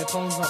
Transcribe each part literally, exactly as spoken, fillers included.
konudan.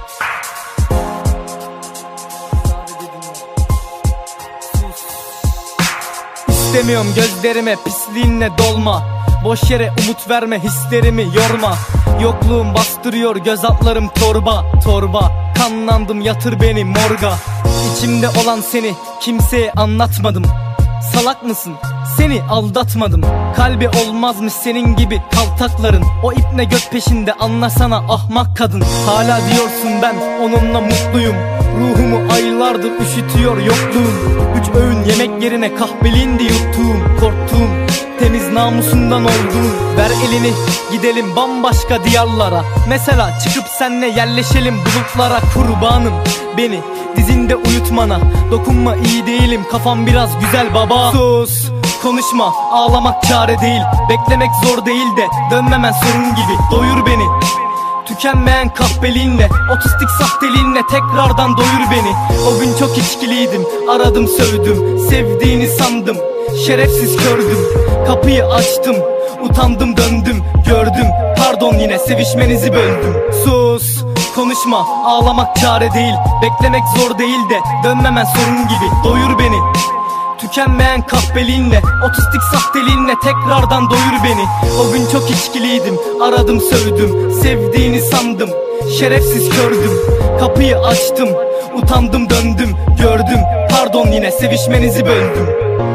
İstemiyorum gözlerime pisliğinle dolma. Boş yere umut verme, hislerimi yorma. Yokluğum bastırıyor, göz altlarım torba torba. Kanlandım, yatır beni morga. İçimde olan seni kimseye anlatmadım. Salak mısın? Seni aldatmadım. Kalbi olmazmış senin gibi kaltakların. O ipne göt peşinde, anlasana ahmak kadın. Hala diyorsun ben onunla mutluyum. Ruhumu aylardır üşütüyor yokluğun. Üç öğün yemek yerine kahveliğindi yuttuğum. Korktuğum, temiz namusundan olduğun. Ver elini gidelim bambaşka diyarlara. Mesela çıkıp senle yerleşelim bulutlara. Kurbanım beni dizinde uyutmana. Dokunma, iyi değilim, kafam biraz güzel baba. Sus, konuşma, ağlamak çare değil. Beklemek zor değil de dönmemen sorun gibi. Doyur beni tükenmeyen kahpeliğinle, otistik sahteliğinle, tekrardan doyur beni. O gün çok içkiliydim, aradım sövdüm, sevdiğini sandım, şerefsiz kördüm. Kapıyı açtım, utandım döndüm, gördüm, pardon yine sevişmenizi böldüm. Sus, konuşma, ağlamak çare değil. Beklemek zor değil de dönmemen sorun gibi. Doyur beni tükenmeyen kahpeliğinle, otistik sahteliğinle, tekrardan doyur beni. O gün çok içkiliydim, aradım sövdüm, sevdiğini sandım, şerefsiz kördüm. Kapıyı açtım, utandım döndüm, gördüm, pardon yine sevişmenizi böldüm.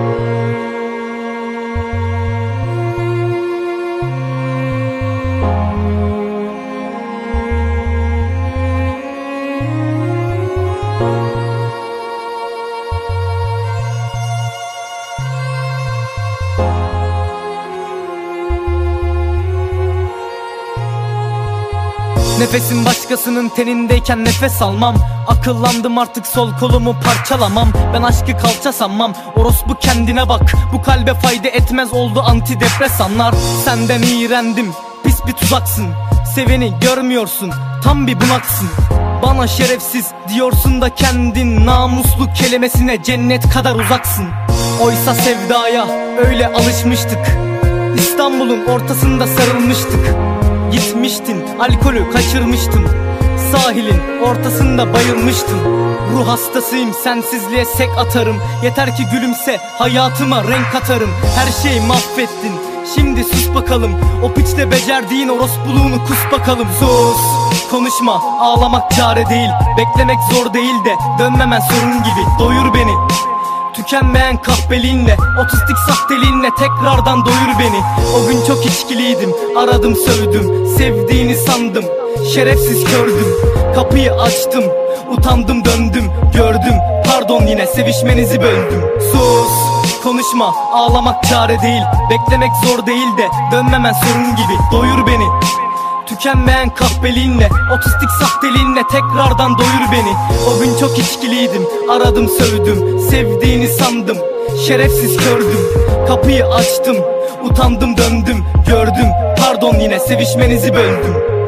Nefesim başkasının tenindeyken nefes almam. Akıllandım artık, sol kolumu parçalamam. Ben aşkı kalça sanmam, orospu kendine bak. Bu kalbe fayda etmez oldu antidepresanlar. Senden iğrendim, pis bir tuzaksın. Seveni görmüyorsun, tam bir bunaksın. Bana şerefsiz diyorsun da kendin namuslu kelimesine cennet kadar uzaksın. Oysa sevdaya öyle alışmıştık, İstanbul'un ortasında sarılmıştık. Gitmiştin, alkolü kaçırmıştın, sahilin ortasında bayılmıştın. Ruh hastasıyım, sensizliğe sek atarım. Yeter ki gülümse, hayatıma renk katarım. Her şeyi mahvettin, şimdi sus bakalım. O piçle becerdiğin orospuluğunu kus bakalım. Sus, konuşma, ağlamak çare değil. Beklemek zor değil de dönmemen sorun gibi. Doyur beni tükenmeyen kahpeliğinle, otistik sahteliğinle, tekrardan doyur beni. O gün çok içkiliydim, aradım sövdüm, sevdiğini sandım, şerefsiz kördüm. Kapıyı açtım, utandım döndüm, gördüm, pardon yine sevişmenizi böldüm. Sus, konuşma, ağlamak çare değil. Beklemek zor değil de dönmemen sorun gibi. Doyur beni tükenmeyen kahpeliğinle, otistik sahteliğinle, tekrardan doyur beni. O gün çok içkiliydim, aradım sövdüm, sevdiğini sandım, şerefsiz kördüm. Kapıyı açtım, utandım döndüm, gördüm, pardon yine sevişmenizi böldüm.